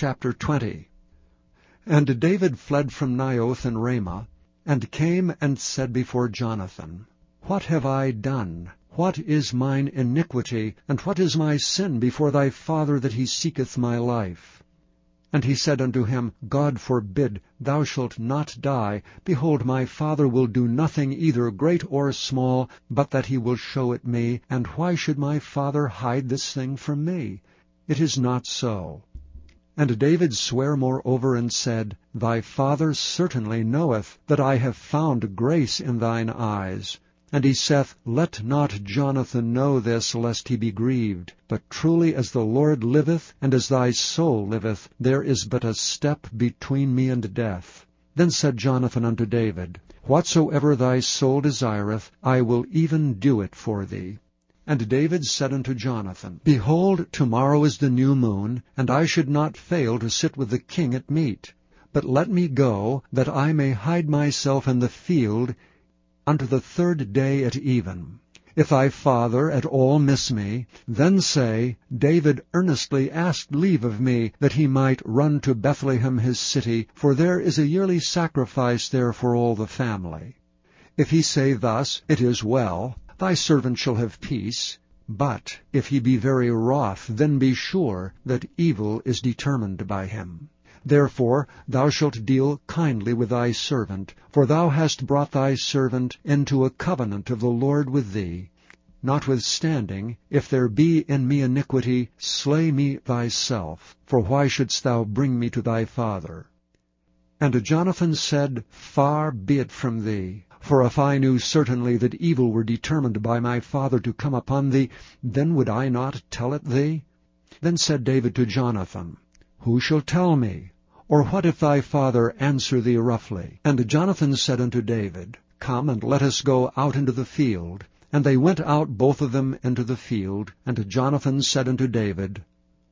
Chapter 20. And David fled from Naioth in Ramah, and came and said before Jonathan, What have I done? What is mine iniquity, and what is my sin before thy father, that he seeketh my life? And he said unto him, God forbid, thou shalt not die. Behold, my father will do nothing either great or small, but that he will show it me. And why should my father hide this thing from me? It is not so. And David sware moreover, and said, Thy father certainly knoweth that I have found grace in thine eyes. And he saith, Let not Jonathan know this, lest he be grieved. But truly as the Lord liveth, and as thy soul liveth, there is but a step between me and death. Then said Jonathan unto David, Whatsoever thy soul desireth, I will even do it for thee. And David said unto Jonathan, Behold, tomorrow is the new moon, and I should not fail to sit with the king at meat. But let me go, that I may hide myself in the field unto the 3rd day at even. If thy father at all miss me, then say, David earnestly asked leave of me, that he might run to Bethlehem his city, for there is a yearly sacrifice there for all the family. If he say thus, It is well, thy servant shall have peace. But if he be very wroth, then be sure that evil is determined by him. Therefore thou shalt deal kindly with thy servant, for thou hast brought thy servant into a covenant of the Lord with thee. Notwithstanding, if there be in me iniquity, slay me thyself, for why shouldst thou bring me to thy father? And Jonathan said, Far be it from thee. For if I knew certainly that evil were determined by my father to come upon thee, then would I not tell it thee? Then said David to Jonathan, Who shall tell me? Or what if thy father answer thee roughly? And Jonathan said unto David, Come, and let us go out into the field. And they went out both of them into the field. And Jonathan said unto David,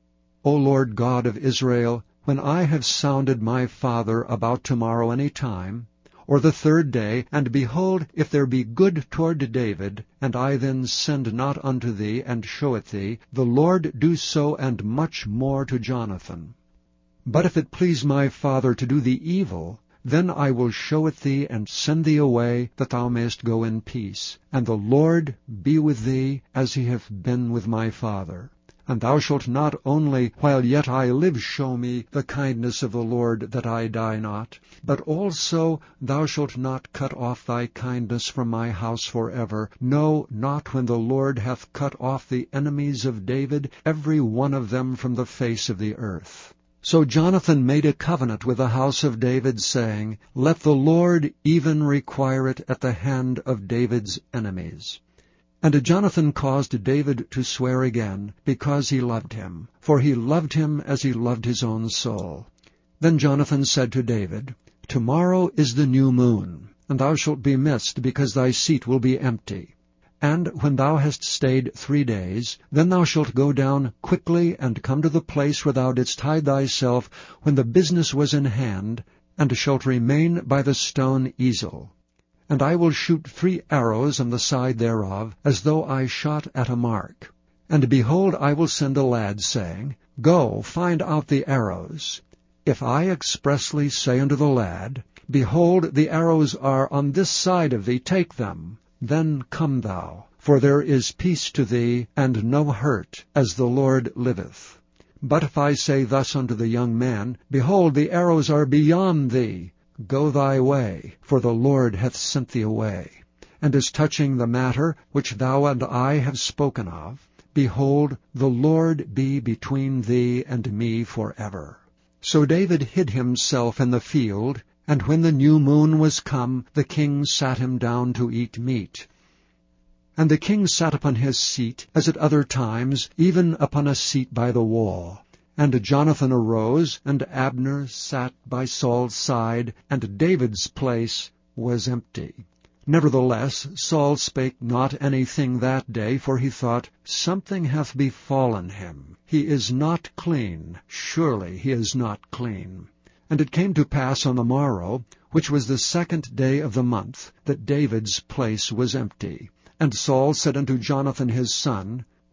O Lord God of Israel, when I have sounded my father about tomorrow any time, or the 3rd day, and behold, if there be good toward David, and I then send not unto thee, and show it thee, the Lord do so and much more to Jonathan. But if it please my father to do thee evil, then I will show it thee, and send thee away, that thou mayest go in peace. And the Lord be with thee, as he hath been with my father. And thou shalt not only, while yet I live, show me the kindness of the Lord, that I die not, but also thou shalt not cut off thy kindness from my house forever, no, not when the Lord hath cut off the enemies of David, every one of them from the face of the earth. So Jonathan made a covenant with the house of David, saying, Let the Lord even require it at the hand of David's enemies. And Jonathan caused David to swear again, because he loved him, for he loved him as he loved his own soul. Then Jonathan said to David, Tomorrow is the new moon, and thou shalt be missed, because thy seat will be empty. And when thou hast stayed 3 days, then thou shalt go down quickly, and come to the place where thou didst hide thyself when the business was in hand, and shalt remain by the stone Ezel. And I will shoot 3 arrows on the side thereof, as though I shot at a mark. And behold, I will send a lad, saying, Go, find out the arrows. If I expressly say unto the lad, Behold, the arrows are on this side of thee, take them, then come thou, for there is peace to thee, and no hurt, as the Lord liveth. But if I say thus unto the young man, Behold, the arrows are beyond thee, go thy way, for the Lord hath sent thee away. And as touching the matter which thou and I have spoken of, behold, the Lord be between thee and me forever. So David hid himself in the field, and when the new moon was come, the king sat him down to eat meat. And the king sat upon his seat, as at other times, even upon a seat by the wall. And Jonathan arose, and Abner sat by Saul's side, and David's place was empty. Nevertheless Saul spake not anything that day, for he thought, Something hath befallen him. He is not clean. Surely he is not clean. And it came to pass on the morrow, which was the 2nd day of the month, that David's place was empty. And Saul said unto Jonathan his son,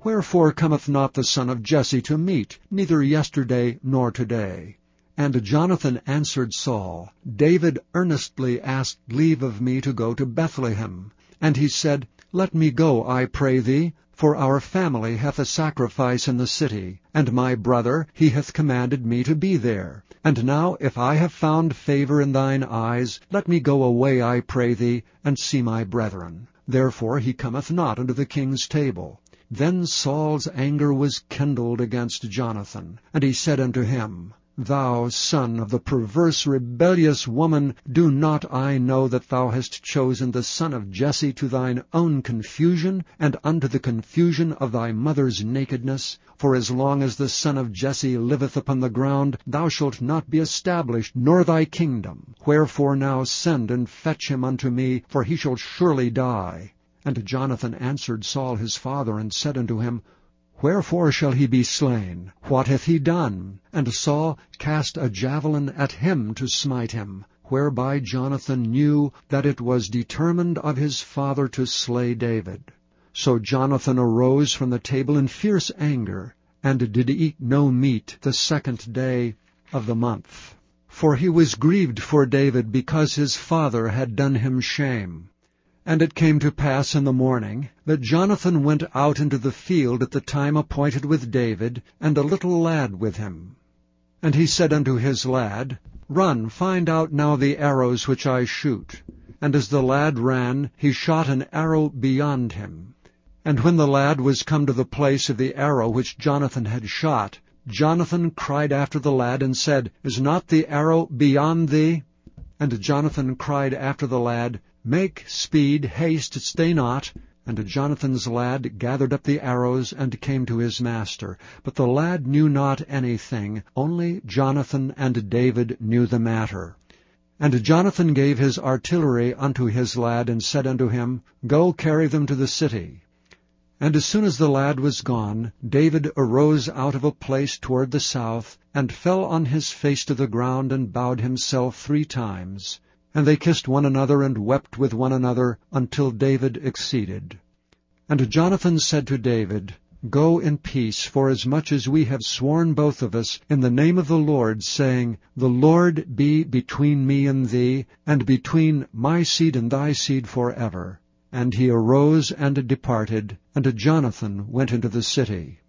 Wherefore cometh not the son of Jesse to meat, neither yesterday nor today? And Jonathan answered Saul, David earnestly asked leave of me to go to Bethlehem. And he said, Let me go, I pray thee, for our family hath a sacrifice in the city, and my brother, he hath commanded me to be there. And now, if I have found favor in thine eyes, let me go away, I pray thee, and see my brethren. Therefore he cometh not unto the king's table. Then Saul's anger was kindled against Jonathan, and he said unto him, Thou son of the perverse rebellious woman, do not I know that thou hast chosen the son of Jesse to thine own confusion, and unto the confusion of thy mother's nakedness? For as long as the son of Jesse liveth upon the ground, thou shalt not be established, nor thy kingdom. Wherefore now send and fetch him unto me, for he shall surely die. And Jonathan answered Saul his father, and said unto him, Wherefore shall he be slain? What hath he done? And Saul cast a javelin at him to smite him, whereby Jonathan knew that it was determined of his father to slay David. So Jonathan arose from the table in fierce anger, and did eat no meat the 2nd day of the month. For he was grieved for David, because his father had done him shame. And it came to pass in the morning that Jonathan went out into the field at the time appointed with David, and a little lad with him. And he said unto his lad, Run, find out now the arrows which I shoot. And as the lad ran, he shot an arrow beyond him. And when the lad was come to the place of the arrow which Jonathan had shot, Jonathan cried after the lad, and said, Is not the arrow beyond thee? And Jonathan cried after the lad, Make speed, haste, stay not. And Jonathan's lad gathered up the arrows, and came to his master. But the lad knew not anything, only Jonathan and David knew the matter. And Jonathan gave his artillery unto his lad, and said unto him, Go carry them to the city. And as soon as the lad was gone, David arose out of a place toward the south, and fell on his face to the ground, and bowed himself 3 times. And they kissed one another, and wept with one another, until David exceeded. And Jonathan said to David, Go in peace, forasmuch as we have sworn both of us in the name of the Lord, saying, The Lord be between me and thee, and between my seed and thy seed forever. And he arose and departed, and Jonathan went into the city.